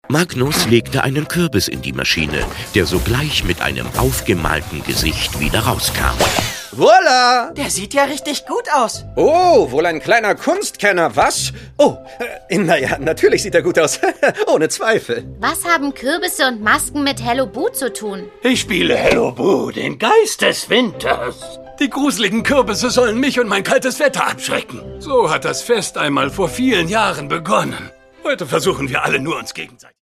Magnus legte einen Kürbis in die Maschine, der sogleich mit einem aufgemalten Gesicht wieder rauskam. Voila! Der sieht ja richtig gut aus. Oh, wohl ein kleiner Kunstkenner, was? Oh, naja, natürlich sieht er gut aus. Ohne Zweifel. Was haben Kürbisse und Masken mit Hello Boo zu tun? Ich spiele Hello Boo, den Geist des Winters. Die gruseligen Kürbisse sollen mich und mein kaltes Wetter abschrecken. So hat das Fest einmal vor vielen Jahren begonnen. Heute versuchen wir alle nur uns gegenseitig.